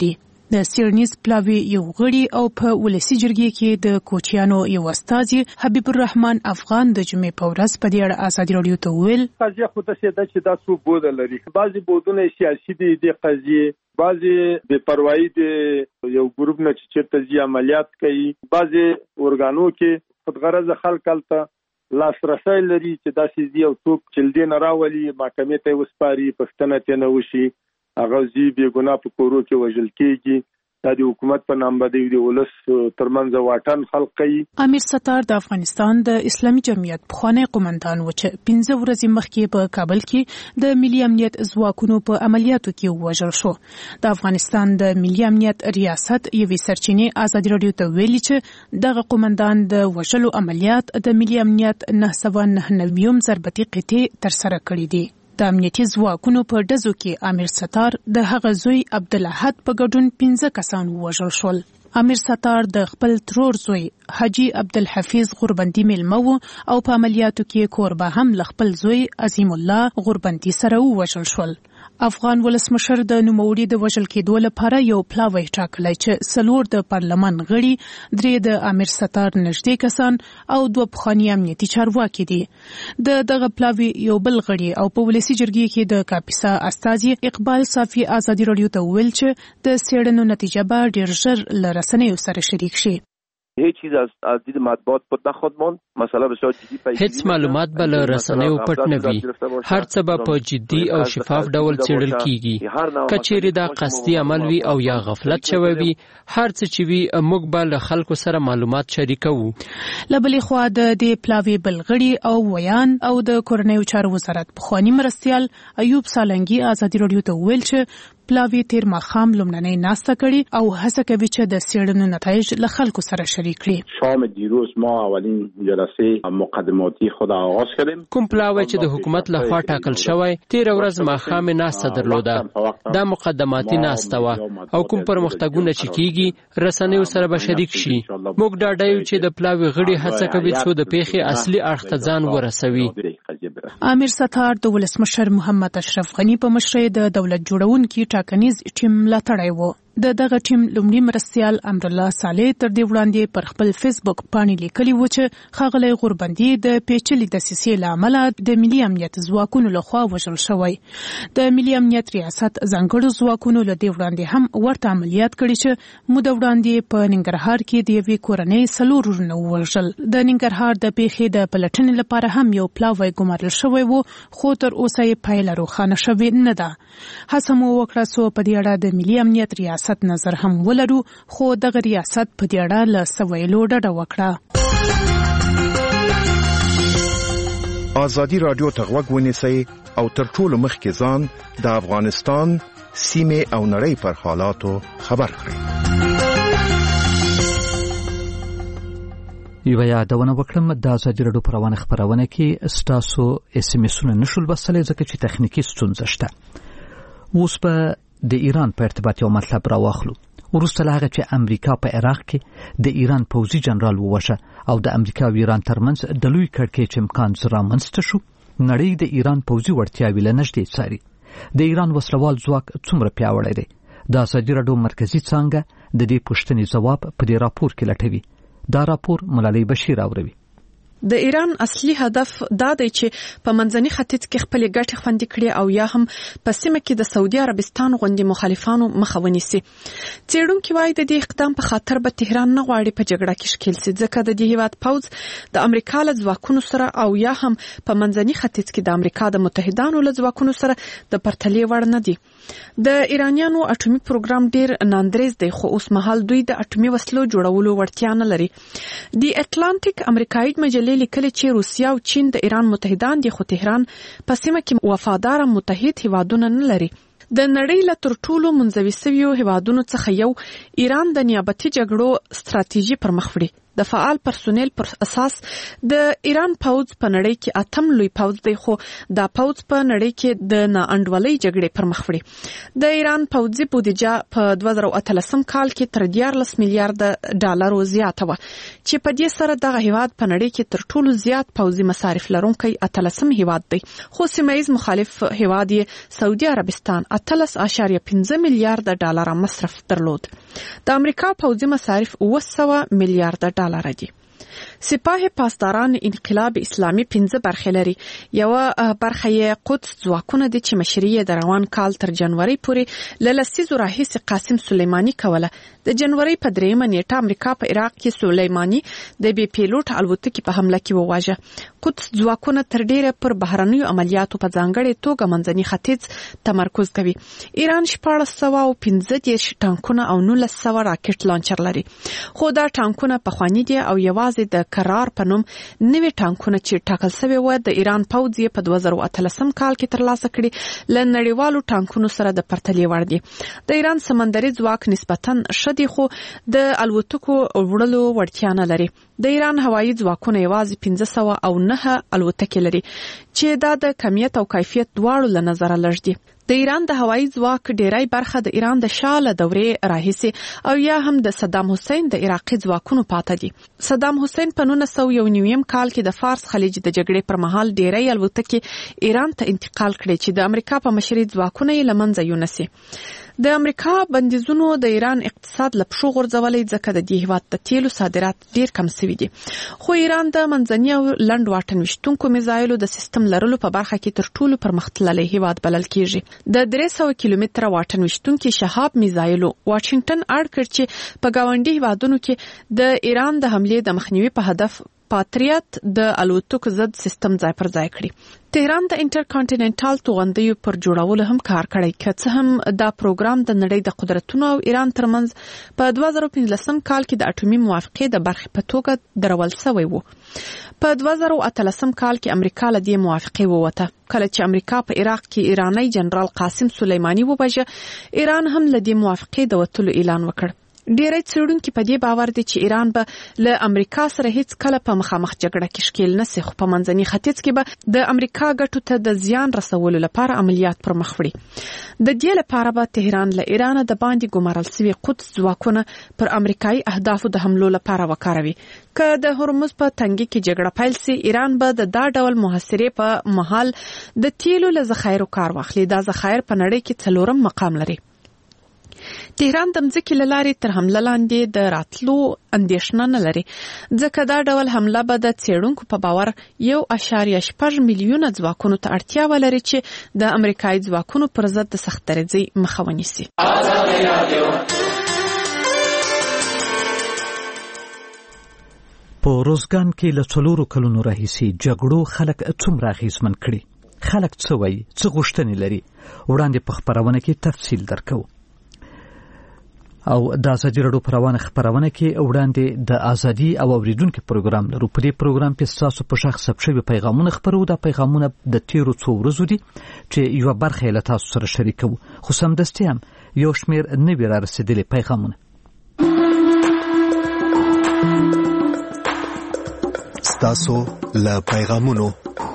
د سیرنیز پلاوی یو غړي او په ولسی جرګې کې د کوچیانو یو استاذ حبیب الرحمن افغان د جمعې په ورځ په دې اړه ازادي رادیو ته ویل قضیه خو ته چې دا چې دا څو بود لري بعضي بودونه سیاسي دي د قضیه بعضي بے پروايي دي یو ګروپ نه چې چیرته ځي عملیات کوي بعضي اورګانو کې خودغرض خلک الته لاسرسي لري چې دا سيزي او څوک چلدي نه راولي محکمې ته وسپاري پښتنه ته نه وشي هغه زی به ګناه په کورو کې وژل کېږي دا د حکومت په نام باندې د ولس ترمنځ واټن خلقي. امیر ستار د افغانستان د اسلامي جمعیت پخوانی قومندان و چې پنځه ورځې مخکې په کابل کې د ملي امنیت ځواکونو په عملیاتو کې وژل شو. د افغانستان د ملي امنیت ریاست یوې سرچینې ازادي رادیو ته ویلي چې دغه قومندان د وژلو عملیات د ملي امنیت نه سوه نهه نوي ضربتي قطعې ترسره کړې دي. د امنیتي ځواکونو په ډزو کې امیر ستار د هغه زوی عبدالاحد په ګډون پنځه کسان ووژل شول. امیر ستار د خپل ترور زوی حاجی عبدالحفیظ غوربندي میلمه و او په عملیاتو کې کوربه هم ل خپل زوی عظیم الله غوربندي سره ووژل شول. افغان ولسمشر د نوموړي د وژل کېدو لپاره یو پلاوی ټاکلی چې څلور د پارلمان غړي، درې د امیر ستار نږدې کسان او دوه پخواني امنیتي چارواکي دي. د دغه پلاوی یو بل غړي او په ولسي جرګې کې د کاپیسا استازي اقبال صافي ازادي رادیو ته ویل چې د څېړنو نتیجه به ډېر ژر له رسنیو سره شریک شي. هیڅ چیز از از دید مطبوعات پټ نخواهد ماند. مسئله بسیار جدی پیش هیڅ معلومات به له رسنیو پټ نه وي. هر څه به په جدي او شفاف ډول څېړل کیږي. که چیرې دا قصدي عمل وي او یا غفلت شوی وي، هر څه چې وي موږ به له خلکو سره معلومات شریکوو. له بلې خوا د دې پلاوي بل غړي او ویان او د کورنیو چارو وزارت پخواني مرستیال ایوب سالنګي ازادي رادیو ته ویل چې پلاوی تیر ماښام لومړنۍ ناسته کړي او هڅه کوي چې د څېړنو نتایج له خلکو سره شریک کړي. شام دیروز ما اولین جلسه مقدماتی خود آغاز کردیم. کوم پلاوی چې د حکومت لخوا ټاکل شوی تیر ورځ ماښام ناسته درلوده. دا مقدماتي ناسته وه او کوم پرمختګونه چې کیږي رسنیو سره به شریک شي. موږ ډاډه یو چې د پلاوی غړي هڅه کوي څو د پیښې اصلي اړخ ته ځان ورسوي. امیر ستار د ولسمشر محمد اشرف غنی په مشرۍ د دولت جوړونکي ټاکنیز ټیم ملاتړی و. د دغه ټیم لومړي مرستیال امرالله صالح تر دې وړاندې پر خپل فیسبوک باندې لیکلي و چې ښاغلی غوربندي د پیچلې دسیسې له امله د ملي امنیت ځواکونو لخوا وژل شوی. د ملي امنیت ریاست ځانګړو ځواکونو له دې وړاندې هم ورته عملیات کړي چې موده وړاندې په ننګرهار کې د یوې کورنۍ څلور ورونه ووژل. د ننګرهار د پیښې د پلټنې لپاره هم یو پلاوی ګمارل شوی و، خو تر اوسه یې پایله روښانه شوې نه ده. هڅه مو وکړه څو په دې اړه د ملي امنیت ریاست نظر هم ولرو، خو دغه ریاست په دې اړه له څه ویلو ډډه وکړه. ازادي راډیو ته غوږ ونیسئ او تر ټولو مخکې ځان د افغانستان سیمې او نړۍ پر حالاتو خبر کړئ. یو یادونه وکړم د ازادي راډیو په روانه خبرونه کې ستاسو اس ام اسونه نشول بسلې ځکه چې تخنیکی ستونزه شته. اوس په د ایران په ارتباط یو مطلب راواخلو. وروسته له هغه چې امریکا په عراق کې د ایران پوځي جنرال ووژه او د امریکا او ایران ترمنځ د لوی کړکېچ امکان رامنځته شو، نړۍ د ایران پوځي وړتیاوې له نږدې څاري. د ایران وسلوال ځواک څومره پیاوړی دی؟ د ازادي راډیو مرکزي څانګه د دې پوښتنې ځواب په دې راپور کې لټوي. دا راپور ملالۍ بشیر اوروي. د ایران اصلي هدف دا دی چې په منځني ختیځ کې خپل ګټې خوندي کړي او یا هم په سیمه کې د سعودي عربستان غوندي مخالفانو مخه ونیسي. څېړونکي وايي د دې اقدام په خاطر به تهران نه غواړي په جګړه کې ښکیل سي، ځکه د دې هیواد پوځ د امریکا له ځواکونو سره او یا هم په منځني ختیځ کې د امریکا د متحدانو له ځواکونو سره د پرتلې وړ نه دي. د ایرانیانو اټومي پروګرام ډیر ناندریز دی، خو اوس مهال دوی د اټومي وسلو جوړولو وړتیا نه لري. د اټلانټیک امریکایي مجلې لیکلي چې روسیا او چین د ایران متحدان دي، خو تهران په سیمه کې وفادار متحد هیوادونه نه لري. د نړۍ له تر ټولو منځوي سویو هیوادونو څخه یو ایران د نیابتي جګړو ستراتیژي پر مخ وړي. د فعال پرسونل پر اساس د ایران پوځ په نړۍ کې اتم لوی پوځ دی، خو دا پوځ په نړۍ کې د ناانډولۍ جګړې پر مخ وړي. د ایران پوځي بودیجه په دوه زره اتلسم کال کې تر دیارلس میلیارډ ډالرو زیاته وه، چې په دې سره دغه هیواد په نړۍ کې تر ټولو زیات پوځي مصارف لرونکی اتلسم هیواد دی. خو سیمه‌ییز مخالف هیواد یې سعودي عربستان اتلس اعشاریه پنځه میلیارډ ډالر مصرف درلود. د امریکا پوځي مصارف اوه سوه میلیارډ ډالر دي. سپاه پاسداران انقلاب اسلامي پنځه برخې لري. یوه برخه یې قدس ځواکونه دي چې مشري یې د روان کال تر جنوري پورې له لسیزو راهیسې قاسم سلیماني کوله. د جنوري په دریمه نیټه امریکا په عراق کې سلیماني د بي پیلوټ الوتکې په حمله کې وواژه. قدس ځواکونه تر ډیره پر بهرنیو عملیاتو په ځانګړې توګه منځني ختیځ تمرکز کوي. ایران شپاړس سوه او پنځه دېرش ټانکونه او نولس سوه راکټ لانچر لري، خو دا ټانکونه پخواني دي او یوازې د کرار په نوم نوي ټانکونه چې ټاکل شوی و د ایران پوځ یې په دوه زره اتلسم کال کې ترلاسه کړي له نړیوالو ټانکونو سره د پرتلې وړ دي. د ایران سمندري ځواک نسبتاً ښه دی، خو د الوتکو وړلو وړتیا نه لري. د ایران هوایي ځواکونه یوازې پنځه سوه او نهه الوتکې لري، چې دا د کمیت او کیفیت دواړو له نظره لږ دي. د ایران د هوایي ځواک ډیری برخه د ایران د شاله دورې راهیسې او یا هم د صدام حسین د عراقي ځواکونو پاته دي. صدام حسین په نولس سوه یو نویم کال کې د فارس خلیج د جګړې پر مهال ډیری الوتکې ایران ته انتقال کړي چې د امریکا په مشرۍ ځواکونه یې له منځه یونسي. د امریکا بندیزونو د ایران اقتصاد له پښو غورځولی، ځکه د دې هیواد د تیلو صادرات ډیر کم شوي دي. خو ایران د منځني او لنډ واټن ویشتونکو میزایلو د سیستم لرلو په برخه کې تر ټولو پرمختللی هیواد بلل کیږي. د درې سوه کیلومتره واټن ویشتونکي شهاب میزایلو واشنګټن اړ کړ چې په ګاونډي هیوادونو کې د ایران د حملې د مخنیوي په هدف پاتریات د الوتکو ضد سیستم ځای پر ځای کړي. تهران د انټرکانټیننټال توغندیو پر جوړولو هم کار کړی، که څه هم دا پروګرام د نړۍ د قدرتونو او ایران ترمنځ په دوه زره پنځلسم کال کې د اټومي موافقې د برخې په توګه درول شوی و. په دوه زره اتلسم کال کې امریکا له دې موافقې ووته. کله چې امریکا په عراق کې ایرانی جنرال قاسم سلیماني وباجه، ایران هم له دې موافقې د وتلو اعلان وکړ. ډیری څېړونکي په دې باور دي چې ایران به له امریکا سره هیڅ کله په مخامخ جګړه کې ښکیل نه سي، خو په منځني ختیځ کې به د امریکا ګټو ته د زیان رسولو لپاره عملیات پر مخ وړي. د دې لپاره به تهران له ایران د باندې ګمارل شوي قدس ځواکونه پر امریکایي اهدافو د حملو لپاره وکاروي. که د هرمز په تنګي کې جګړه پیل سي، ایران به د دا ډول محاصرې په مهال د تیلو له ذخایرو کار واخلي. دا ذخایر په نړۍ کې څلورم مقام لري. تهران د مځکې له لارې تر حمله لاندې د راتلو اندېښنه نه لري، ځکه دا ډول حمله به د څېړونکو په باور یو اعشاریه شپږ میلیونه ځواکونو ته اړتیا ولري چې د امریکایي ځواکونو پر ضد د سخت درزۍ مخه ونیسي. په روزګان کې له څلورو کلونو راهیسې جګړو خلک څومره اغېزمن کړي، خلک څه وایي، څه غوښتنې لري، وړاندې په خپرونه کې تفصیل درکو. او د ازادي راډیو په روانه خبرونه کې وړاندې د ازادي او اوریدونکو پروګرام لرو. په دې پروګرام کې تاسو په شخص ثبت پیغامونه خبرو. د پیغامونه د تیرو څو ورځو دي چې یو برخه له تاسو سره شریکو، خو سمدستي هم یو شمیر نوي را رسیدلي پیغامونه. ستاسو له پیغامونو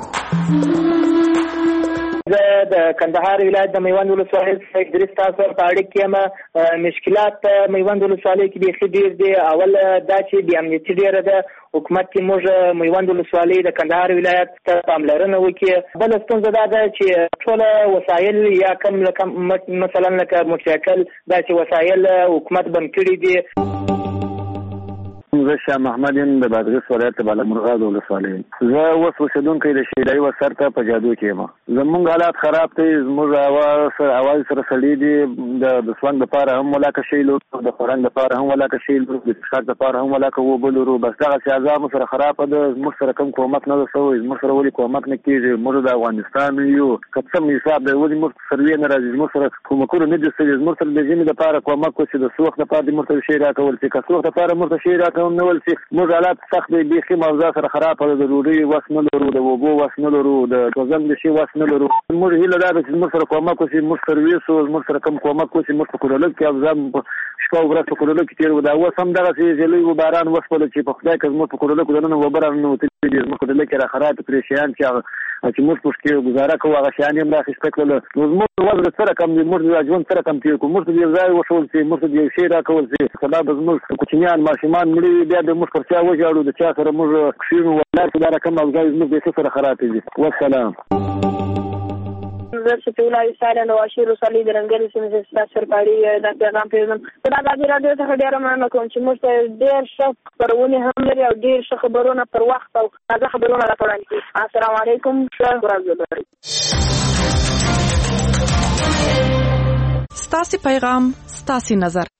د کندهار ولایت د میوند ولسوالۍ څخه ادریس تاسو په اړه کې مشکلات میوند ولسوالۍ کې ډېر ډېر دي. اول دا چې د امنیتي ډېره ده، حکومت کې موږ میوند ولسوالۍ د کندهار ولایت ته پاملرنه وکړي. بل ستونزه دا ده چې ټول وسایل یا کم لکم مثلا لکه موټرسایکل دا چې وسایل حکومت بند کړي دي. زه شاه محمد یم د بادغیس ولایت د بالامرغاد ولسوالۍ. زه اوس اوسېدونکی د شیدایي وسر ته په جادو کې یم. زموږ حالات خراب دی، زموږ هوا سره سړي دي. د سونګ دپاره هم ولاکه شی لرو، د خوراک دپاره هم ولاکه شی لرو، د څښاک دپاره هم ولاکه اوبه لرو. بس دغسې اعضا مو سره خرابه ده. زموږ سره کوم کومک نه ده شوی، زموږ سره ولې کومک نه کېږي؟ موږ د افغانستان یو، که څه هم حساب دی ولې موږ سروې نه راځي؟ زموږ سره کومکونه نه دي شوي. زموږ سره د ژمي دپاره کومک وشي، د څه وخت دپاره دې موږ ته شی راکول شي. که څه وخت دپاره موږ ته شی راکول نیول شي موږ حالات سخت دي بیخي موضوع سره خراب ده، د ډوډۍ وس نه لرو، د اوبو وس نه لرو، د ټوزن د شي وس نه لرو. موږ هیله ده چې موږ سره کومک وشي، موږ سرویس او موږ سره کوم کومک وشي. موږ په کولو کې افزام شپه ورځ په کولو کې تیر و دا اوس هم دغه چې لوی باران وسپل چې په خدای کې موږ په کولو کې دنه وبره نو ته دې موږ کولو کې را خراب پریشان چې چې موږ پښتو گزاره کوو هغه شان هم راخښ کړل. نو موږ وځو سره کوم دي، موږ ژوند سره کوم تیر کوو، موږ دې ځای وشول چې موږ دې شي را کول چې سبب موږ کوچنیان ماشومان مړي بیا د موږ پر چا وځاړو د چا سره موږ کښینو ولر دا رقم او ځای موږ دې سره خراب دي. والسلام. زه چې په ولایت سره نو اشیر رسالي درنګل سیمه ستاسو پاړي د پیغام پیغام په دغه راډیو څخه ډیر مننه کوم چې موږ ته ډیر ښه خبرونه هم لري او ډیر ښه خبرونه پر وخت او تازه خبرونه راکړل. السلام علیکم. ستاسو پیغام ستاسو نظر.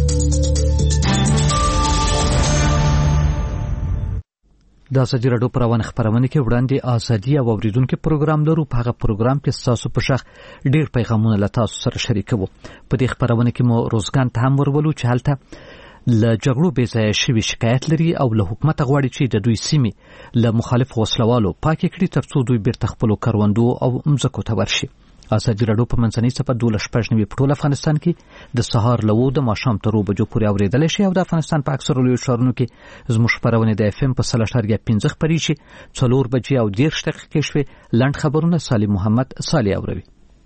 د ازادي راډیو پروانه خبرونه کې وړاندې ازادي او اوریدونکو پروګرام لرو. په هغه پروګرام کې تاسو په شخ ډیر پیغامونه له تاسو سره شریکوو. په دې خبرونه کې مو روزګان ته هم ورولو چې هلته له جګړو بې ځایه شوي شکایت لري او له حکومت غواړي چې د دوی سیمې له مخالف وسلوالو پاکې کړي ترڅو دوی بیرته خپلو کروندو او مځکو ته ورشي. ازادي راډیو په منځنۍ صفحه دولس شپږ نوي په ټول افغانستان کې د سهار له وو د ماښام تر اوو بجو پورې اورېدلی شي او د افغانستان په اکثرو لویو ښارونو کې زموږ خپرونې د اف ام په سل اشاریه پنځه خپرېږي. څلور بجې او دېرش دقیقې شوې. لنډ خبرونه سالم محمد صالح اوروي.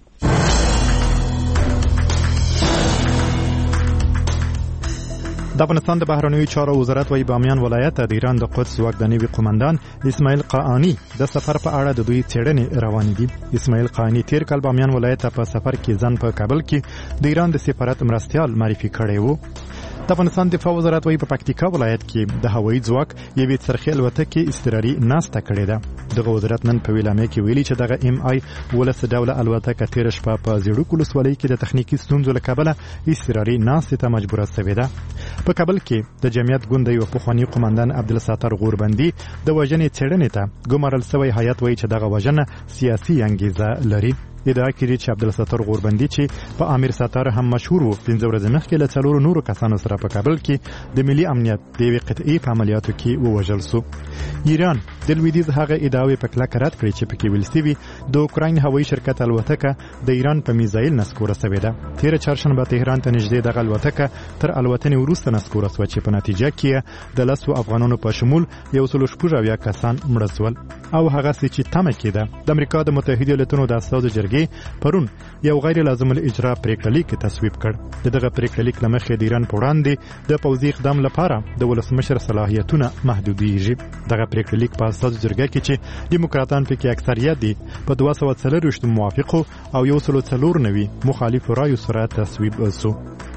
د افغانستان د بهرنیو چارو وزارت وايي بامیان ولایت د ایران د قدس واک د نوي قومندان اسماعیل قاانی د سفر په اړه د دوی څېړنې روانې دي. اسماعیل قاانی تیر کال بامیان ولایت په سفر کې ځان په کابل کې د ایران د سفارت مرستیال معرفي کړی وو. د افغانستان دفاع وزارت وايي په پکتیکا ولایت کې د هوایي ځواک یوې څرخي الوتکې اضطراري ناسته کړې ده. دغه وزارت نن په ویلامې کې ویلي چې دغه ام آی ولس ډوله الوتکه تیر شپه په زیړو ولسوالۍ کې د تخنیکی ستونزو له کبله اضطراري ناسته ته مجبوره شوې ده. په کابل کې د جمعیت ګوند یو پخوانی قومندان عبدالستار غوربندي د وژنې څېړنې ته ګمارل شوی هیئت وايي چې دغه وژنه سیاسي انګیزه لري. ادعا کړې چې عبدالستار غوربندي چې په امیر ستار هم مشهور وو پنځه ورځې مخکې له څلورو نورو کسانو سره په کابل کې د ملي امنیت د یوې قطعي په عملیاتو کې ووژل شو. ایران د لویدیځ هغه ادعاوې په کلکه رد کړې چې پکې ویل شوي د اوکراین هوایي شرکت الوتکه د ایران په میزایل نسکوره شوې ده. تېره چهارشنبه تهران ته نږدې دغه الوتکه تر الوتنې وروسته نسکوره شوه چې په نتیجه کې د لسو افغانانو په شمول یو سل شپږ اویا کسان مړه شول او هغه چې تمه کېده د امریکا د متحده ایالاتونو د استازو جرګې پرون یو غیر لازم الاجرا پریکړه لیک تصویب کړ. دغه پریکړه لیک لمخې د ایران په وړاندې د پوځي اقدام لپاره د ولسمشر صلاحیتونه محدودیږي. دغه پریکړه لیک په استازو جرګه کې چې دیموکراتان پکې اکثریت دي په دوه سوه څلرویشت موافقو او یو سل څلور نوي مخالفو رایو سره تصویب شو.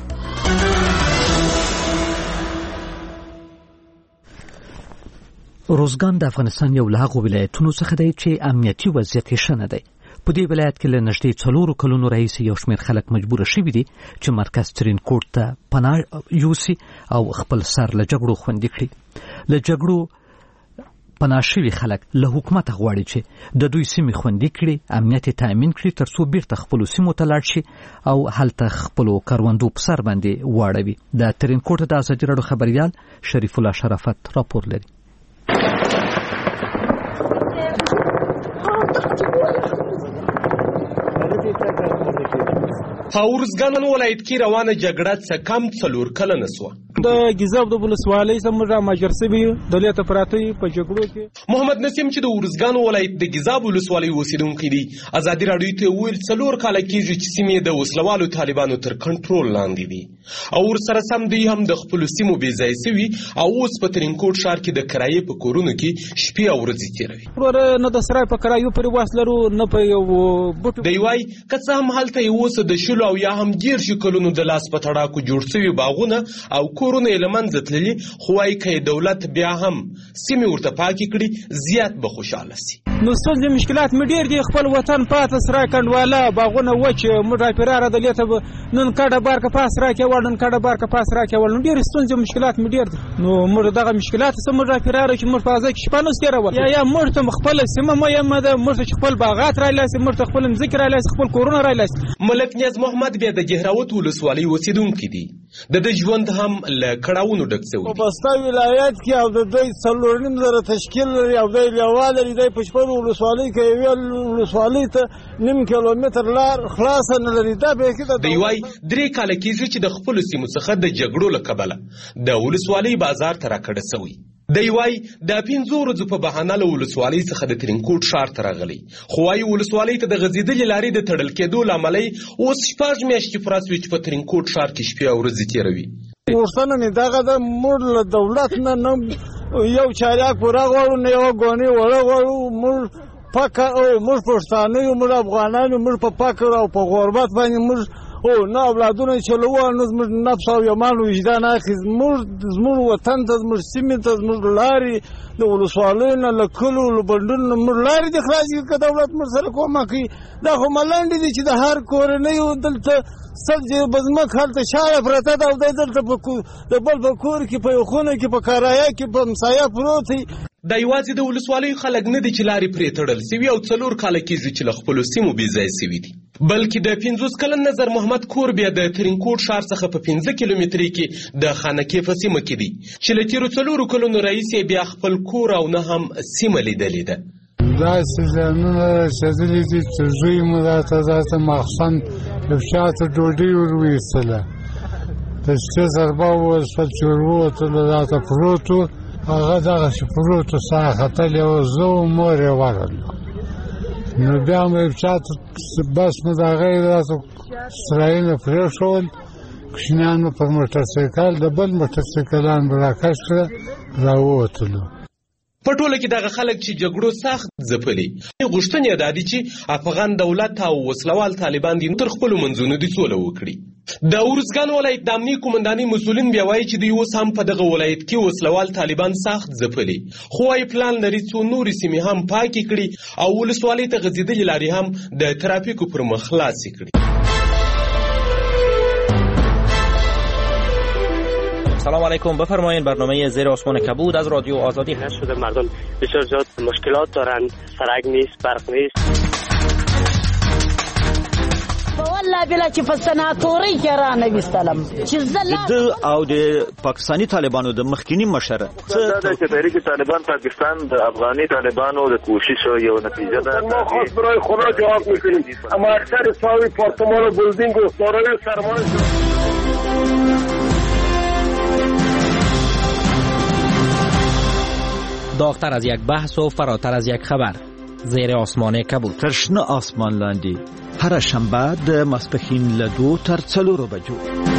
روزګان د افغانستان یو له هغو ولایتونو څخه دی چې امنیتي وضعیت یې ښه نه دی. په دې ولایت کې له نږدې څلورو کلونو راهیسې یو شمېر خلک مجبوره شوي دي چې مرکز ترینکوټ ته پناه یوسي او خپل سر له جګړو خوندي کړي. له جګړو پناه شوي خلک له حکومته غواړي چې د دوی سیمې خوندي کړي، امنیت یې تامین کړي ترڅو بیرته خپلو سیمو ته لاړ شي او هلته خپلو کروندو په سر باندې واړوي. د ترینکوټ د ازادي راډیو خبریال شریف الله شرافت راپور لري. په ورزګان ولایت کې روانه جګړه څه کم څلور کلنه شوه. د ګیزاب د ولسوالۍ سره را ماجر سوي د لیته پراتی په جګړو کې محمد نسیم چې د ورزګان ولایت د ګیزاب ولسوالۍ اوسیدونکی دی ازادي راډیو ته ویل څلور کاله کېږي چې سیمې د وسلوالو طالبانو تر کنټرول لاندې دي او ورسره سم دوی هم د خپلو سیمو بې ځایه سوي او اوس په ترینکوټ ښار کې د کرایې په کورونو کې شپې او ورځې تېروي. وروره نه د سرای په کرایو پورې واس لرو نه په یو بوټو. دی وایي که څه هم هلته یې اوس د شلو او یا هم دېرشو کلونو د لاس په تړاکو جوړ سوي باغونه او کورونه یې له منځه تللي، خو وایي که یې دولت بیا هم سیمې ورته پاکې کړي زیات به خوشحاله سي. نو ستونزې مشکلات مې ډېر دي. خپل وطن پاته سرای کنډواله باغونه وچ موږ راپېراره د لیته نن کډه بار که پاس راکې وړ نن کډه بار که پاس راکې وړ نو ډېرې ستونزې مشکلات مې ډېر دي. نو موږ دغه مشکلات څه موږ راپېراره چې موږ په ازه کې شپه نس تېرول یا یا موږ ته خپله سیمه مهمه ده، موږ ته چې خپل باغات رایلاسي، موږ ته خپل مځکې رایلاسي، خپل کورونه رایلاسي. ملک نیاز محمد بیا د جهراوت ولسوالۍ اوسېدونکی دی. د د ژوند هم له کړاوونو ډک شوی په بستا ولایت کې او د دوی څلور نیم زره تشکیل لري او د لیوال لري د پښپور ولسوالۍ کې یو ولسوالۍ ته نیم کیلومتر لار خلاص نه لري. دا به کې د یوای درې کال کېږي چې د خپل سیمو څخه د جګړو له کبله د ولسوالۍ بازار ته راکړه شوی. د یوای د پنځو ورځو په بهانه له ولسوالۍ څخه د ترینکوټ ښار ته راغلی، خو وايي ولسوالۍ ته د غځېدلې لارې د تړل کېدو له امله اوس شپږ میاشتې پوره شوې چې په ترینکوټ ښار کې شپې او ورځې تېروي. غوښتنه مې دغه ده، موږ له دولت نه نه یو چارواک پوره غواړو نه یوه ګونۍ وړه غواړو. موږ پاکه او موږ پښتانه یو، موږ افغانان یو، موږ په فقر او په غربت باندې موږ او نه اولادونه چلو نو زموږ نفس او ایمان وجدان اخی زموږ زموږ وطن ته زموږ سیمې ته زموږ لارې د ولسوالیو نه له کلو له بندونو نه موږ لارې د خلاص کړي که دولت موږ سره کومک کوي. دا خو ملنډې دي چې د هر کورنیو دلته سل جیبه ځمکه هلته شاړه پرته ده او دی دلته د بل په کور کې په یو خونه کې په کرایه کې په همسایه پروت دی. دا یوازې د ولسوالیو خلک نه دي چې لارې پرې تړل سوي او څلور کاله کېږي چې له خپلو سیمو بې ځایه سوي دي، بلکې د پنځوس کلن نظر محمد کور بیا د ترینکوټ ښار څخه په پنځه کیلومترۍ کې د خانکې په سیمه کې دی چې له تېرو څلورو کلونو راهیسې بیا خپل کور او نه هم سیمه لیدلې ده. داسې ځایونه رسېدلي دي چې زوی مو راته داسې مخصن یو شاته ډوډۍ ور ویستله، د شپې ضربه ووسول چې ور ووتلو راته پروت و، هغه دغسې پروت و ساه ختلې وه، زه و مور یې ورغلو. نو بیا مې چاته بس مو د هغه یې راته سرایونه پرېښول، کوچنیان مو پر موټرسایکل د بل موټرسایکلان به راکش کړه راووتلو. په ټوله کې دغه خلک چې جګړو سخت ځپلي غوښتنې یې دا دي چې افغان دولت او وسلوال طالبان دي تر خپلو منځونو دي سوله وکړي. د ارزګان ولایت د امنیې قومندانۍ مسؤلین بیا وایي چې دوی اوس هم په دغه ولایت کې وسلوال طالبان سخت ځپلي، خو وايي پلان لري څو نورې سیمې هم پاکې کړي او ولسوالۍ ته غځېدلې لارې هم د ترافیکو پر مخ خلاصې کړي. سلام علیکم، بفرمایید. برنامه زیر آسمان کبود از رادیو آزادی هست. شده مردم بسیار زیاد مشکلات دارند، سرک نیست، برق نیست. والله بلا چې په سناتورۍ کې رانه ویستلم چې زه د او د پاکستاني طالبانو د مخکینی مشر څه د تحریک طالبان پاکستان د افغاني طالبانو د کوشش یو نتیجه ده. ما خاص برای خدا جواب میکنیم، اما اکثر ساوی پارتمان و بلدینگ و دارای سرمایه داغتر از یک بحث و فراتر از یک خبر. زیر آسمان کبود. ترشنه آسمان لاندی هر شنبه د ماسپښین له دوو تر څلورو بجو.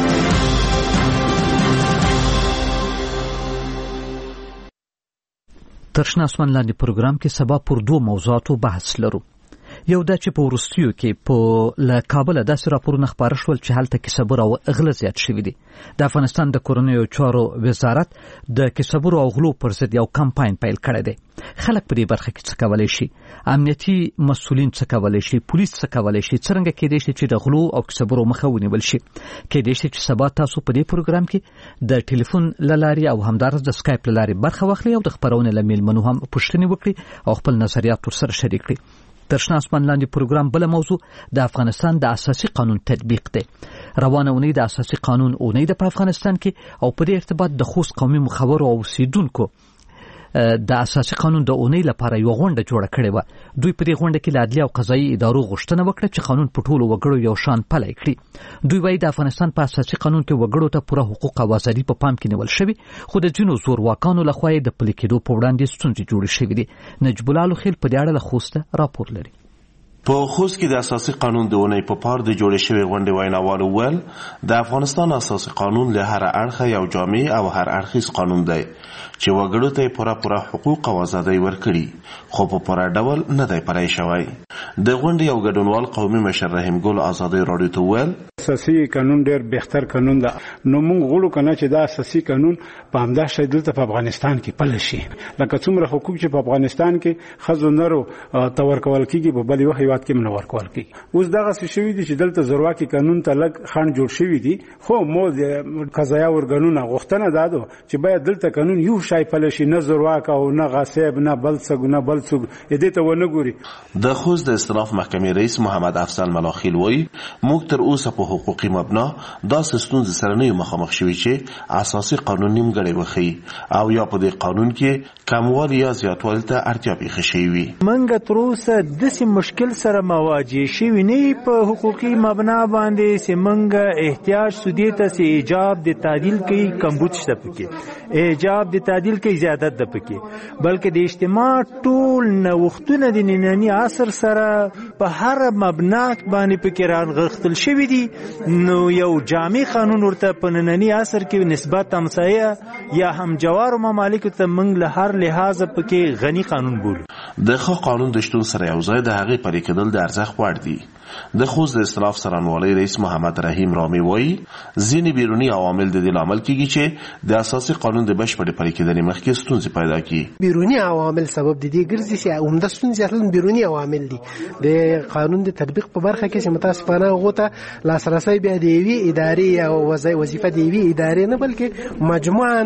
ترشنه آسمان لاندې پروګرام کې سبا پر دوه موضوعاتو بحث لرو. یو دا چې په وروستیو کې په له کابل داسې راپورونه خپاره شول چې هلته کسبر او غله زیات شوي دي. د افغانستان د کورنیو چارو وزارت د کسبر او غلو پر ضد یو کمپاین پیل کړی دی. خلک په دې برخه کې څه کولی شي؟ امنیتي مسؤلین څه کولی شي؟ پولیس څه کولی شي؟ څرنګه کېدای شي چې د غلو او کسبرو مخه ونیول شي؟ کېدای شي چې سبا تاسو په دې پروګرام کې د ټلیفون له لارې او همدارس د سکایپ له لارې برخه واخلئ او د خپرونې له میلمنو هم پوښتنې وکړئ او خپل نظریات ورسره شریک کړئ. ترشنه آسمان لاندې پروګرام بل موضوع د افغانستان د اساسي قانون تطبیق دی. روانه اونۍ د اساسي قانون اونۍ ده په افغانستان کې او په دې ارتباط د خوست قومي مخورو او اوسیدونکو د اساسي قانون د اونۍ لپاره یو غونډه جوړه کړې وه. دوی په دې غونډه کې له عدلي او قضایي ادارو غوښتنه وکړه چې قانون په ټولو وګړو یو شان پلی کړي. دوی وایي د افغانستان په اساسي قانون کې وګړو ته پوره حقوق او ازادي په پام کې نیول شوي، خو د ځینو زورواکانو لخوا یې د پلي کېدو په وړاندې ستونزې جوړې شوي دي. نجیب الله لوخیل په دې اړه له خوسته راپور لري. په خوست کې د اساسي قانون د اونۍ په پار د جوړې شوې غونډې ویناوالو وویل د افغانستان اساسي قانون له هر اړخه یو جامع او هر اړخیز قانون دی چې وګړو ته پوره پوره حقوق او ازادۍ ورکړي، خو په پوره ډول نه دی پلی شوی. د غونډې یو ګډونوال قومي مشر رحیم ګل ازادۍ راډیو ته وویل اساسي قانون ډېر بهتر قانون ده، نو موږ غواړو کنه چې دا اساسي قانون په همدا شی دلته په افغانستان کې پلی شي، لکه څومره حقوق چې په افغانستان کې ښځو نرو ته ورکول کېږي په بل یو هېواد کې نه ورکول کېږي. اوس دغسې شوي دي چې دلته زورواکي قانون ته لږ خنډ جوړ شوي دي، خو مو د قضایه ارګانونه غوښتنه دا ده چې باید دلته قانون یو شی پلی شي، نه زورواک او نه غاصب نه بل څوک نه بل څوک دې ته ونه ګوري. د خوست د استراف محکمې رئیس محمد افضل ملاخیل وایي موږ تر اوسه په په حقوقي مبنا داسې ستونزې سره نه یو مخامخ شوي چې اساسي قانون نیمګړی وښیي او یا په دې قانون کې کموالي یا زیاتوالي ته اړتیا پېښه شوې وي. موږ تر اوسه داسې مشکل سره مواجه شوي نه په حقوقي مبنا باندې چې موږ احتیاج سودې ته چې ایجاب د تعدیل کوي کمبود شته پکې ایجاب د تعدیل کوي زیادت ده پکې بلکې د اجتماع ټول نوښتونه د ننني عصر سره په هر مبنا باندې پکې رانغښتل شوي دي نو یو جامع قانون ورته په ننني عصر کې نسبت همسایه یا همجوارو ممالکو ته موږ له هر لحاظ پکې غني قانون بولو. د ښه قانون د شتون سره یو ځای د هغې پلي کېدل د ارزښت وړ دي. د خوست د اصلاف سرانوالۍ رئیس محمد رحیم رامي وایي ځینې بیروني عوامل د دې لامل کیږي چې د اساسي قانون د بشپړې پلي کېدنې مخکې ستونزې پیدا کړي. بیروني عوامل سبب د دې ګرځي چې عمده ستونزې اصلا بیروني عوامل دي. د قانون د تطبیق په برخه کې چې متاسفانه هغو ته لاسرسی بیا د یوې ادارې او وظیفه د یوې ادارې نه بلکې مجموعا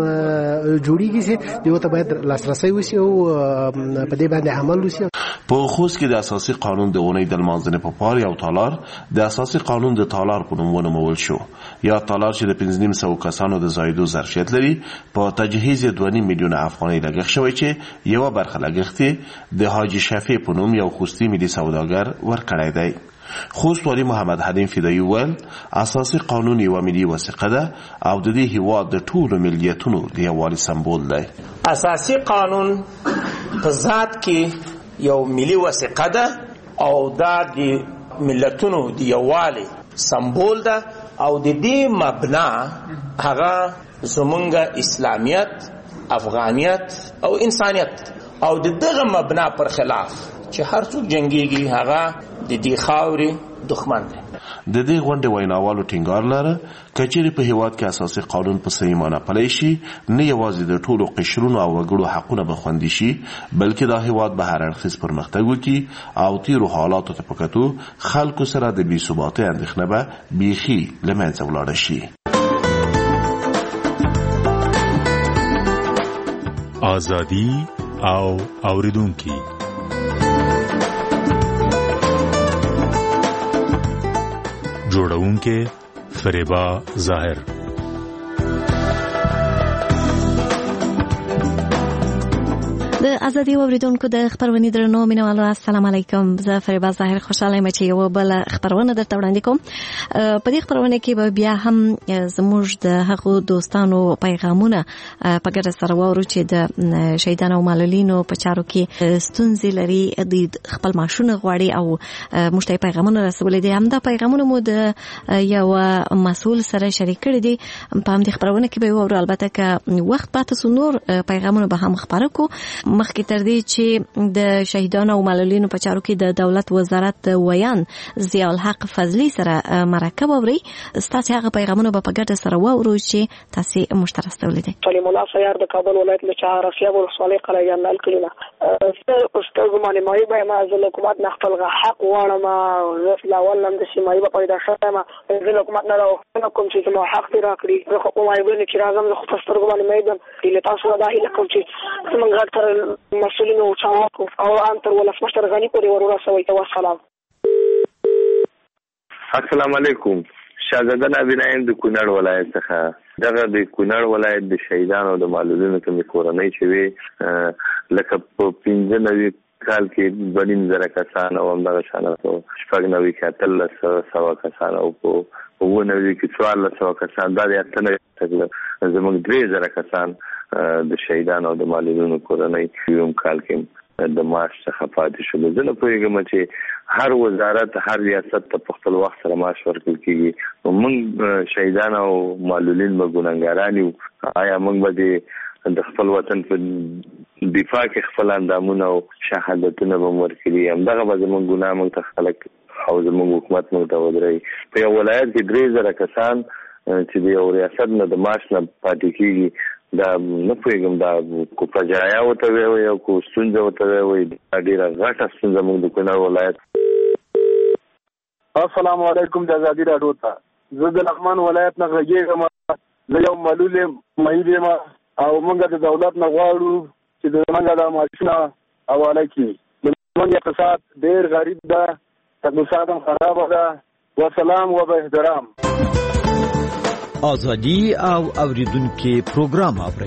جوړیږي چې دوی ته باید لاسرسی وشي او په دې باندې عمل وشي. په خوست کې د اساسي قانون د اونۍ د لمانځنې په پار یو تالار د اساسي قانون د تالار په نوم ونومول شو. یا تالار چې د پنځه نیم سوه کسانو د ځایېدو ظرفیت لري په تجهیز یې دوه نیم میلیونه افغانۍ لګښت شوی چې یوه برخه لګښت یې د حاجي شفیع په نوم یو خوستي ملي سوداګر ورکړی دی. خوست والي محمد حلیم فدایي وویل اساسي قانون یوه ملي وثیقه ده او د دې هیواد د ټولو ملیتونو د یووالي سمبول دی. اساسي قانون په ذات کې یو ملي وثیقه ده او دا د ملتونو د یووالي سمبول ده او د دې مبنا هغه زمونږ اسلامیت افغانیت او انسانیت او د دغه مبنا پر خلاف چې هر څوک جنگيږي هغه د دې خاورې دښمن دی. د دې غونډې ویناوالو ټینګار لره کچېرې په هیواد کې اساسي قانون په صحیح معنا پلی شي نه یوازې د ټولو قشرونو او وګړو حقونه به خوندي شي بلکې دا هیواد به هر اړخیز پرمختګ وکړي او تیرو حالاتو ته په کتو خلکو سره د بې ثباتۍ اندېښنه به بیخي له منځه ولاړه شي. ازادي او اوریدونکي جوړونکې فریبا ظاهر. د ازادي اوریدونکو د خبرونې درنو مینوالو السلام علیکم. زه فریبا ظاهر خوشاله یم چې یو بل خبرونه درته وړاندې کوم. په دې خبرونه کې به بیا هم زموږ د هغو دوستانو پیغامونه په ګډه سره واورو چې د شهیدانو او معلولینو په چارو کې ستونزې لري د خپل معاشونه غواړي او موږ ته پیغامونه رسولي دي. همدا پیغامونه مو د یو مسؤل سره شریک کړي دي. په همدې خبرونه کې به واورو. البته که وخت پاتې سو نور پیغامونه به هم خبره کو. مخکې تر دې چې د شهیدانو او معلولینو په چارو کې د دولت وزارت ویان ضیاء الحق فضلي سره مرکه واوري. ستاسو هغه پیغامونه به په ګډه سره واورو چې تاسو مشترک استولې دي. سلیم الله سیار د کابل ولایت له چهارسیاب ولسوالۍ قلعه جنرال کلینا استاد ګمانې مایي به ما د حکومت نه خپل حق واړم زه لاول نن د سیمایي په پیدا شوم د حکومت نه راو کوم چې ما حق راکړي زه خو مایي به چې راځم زه خو سترګو باندې مې دم له تاسو دا هیله کوم چې څنګه تر مسؤلینو او چارواکو او ان تر ولسمشر غنی پورې ورسوي. والسلام. السلام علیکم. شاهزاده نبیلایم د کونړ ولایت څخه. دغه د کونړ ولایت د شهیدانو او د معلولینو کومې کورنۍ چې وي لکه په پنځه نوي کال کې دوه نیم زره کسان او همدغه شانه په شپږ نوي کې اتلس سوه کسان او په اووه نوي کې څوارلس سوه کسان دا د اته نوي زموږ درې زره کسان د شهیدانو او د معلولینو کورنۍ یوم کال کې د معاش څخه پاتې شول. زه نه پوهېږم چې هر وزارت هر ریاست ته په خپل وخت سره معاش ورکول کېږي. نو موږ شهیدان او معلولین به ګناهګاران یو. آیا موږ به د خپل وطن په دفاع کې خپل اندامونه او شهادتونه به ورکړي؟ همدغه به زموږ ګناه موږ ته خلک او زموږ حکومت موږ ته ودروي. په یو ولایت کې درې زره کسان چې د یو ریاست نه د معاش نه پاتې کېږي دا نه پوهېږم دا کو پجایا ورته ویوي او کو ستونزه ورته ویوي. دا ډېره غټه ستونزه موږ د کونړ ولایت. السلام علیکم. د ازادي راډیو ته زه د لغمان ولایت نه غږېږم. زه یو معلول معید یم او موږ د دولت نه غواړو چې د موږ د معاشونه حواله کړي. زموږ اقتصاد ډېر غریب ده، اقتصاد هم خرابه ده وسلام و به احترام. ازادي او اوریدونکو پروګرام اوري.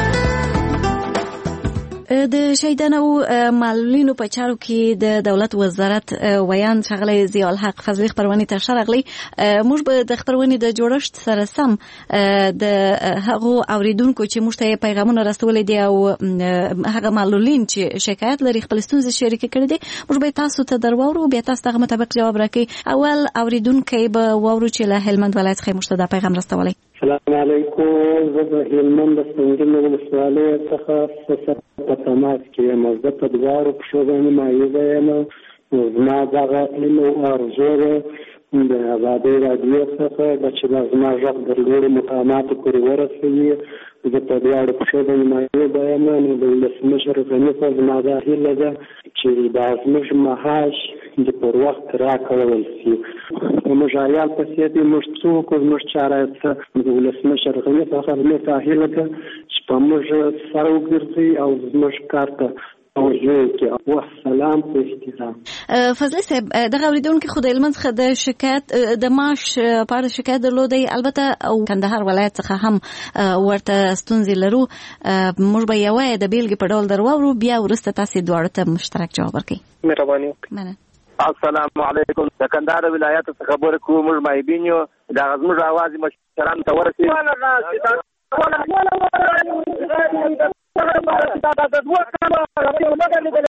د شهیدانو معلولینو په چارو کې د دولت وزارت ویان ښاغلی ضیاء الحق فضلي خپرونې ته ښه راغلی. موږ به د خپرونې د جوړښت سره سم د هغو اوریدونکو چې موږ ته پیغامونه رسولي دي او هغه معلولین چې شکایت لري خپل ستونزې شریکې کړي دي موږ به تاسو ته درواورو بیا تاسو ته مطابق جواب راکړي. اول اوریدونکی به واورو چې له هلمند ولایت څخه موږ ته دا پیغام رسولی. السلام علیکم. زه د هلمند د سنګین ولسوالۍ څخه په تماس کې یم. زه په دواړو پښو باندې مایوبه یم. زما دغه هیله او ارزو ده د ازادۍ راډیو څخه چې زما غږ د لوړو مقاماتو پورې ورسوي. زه په دواړو پښو باندې مایوبه یم. نو د ولسمشر غني صاحب زما دا هیله ده چې دا زموږ معاش د پر وخت راکړل شي. موږ عیال په سیادي موږ څوک موږ چاره څه د ولسمشر غني صاحب زما ته هیله ده چې په موږ سره وګرځي او زموږ کار ته توجه وکړي. والسلام په احترام. فضلي صاحب دغه اوریدونکو خو د هلمند څخه د شکایت د معاش په اړه شکایت درلودی. البته او کندهار ولایت څخه هم ورته ستونزې لرو. موږ به یوه د بیلګې په ډول درواورو بیا وروسته تاسې دواړو ته مشترک جواب ورکړئ. مهرباني وکړئ. السلام علیکم. د کندهار ولایت څخه خبرې کوم. موږ مایبین یو دا زموږ اواز مشران ته ورسي.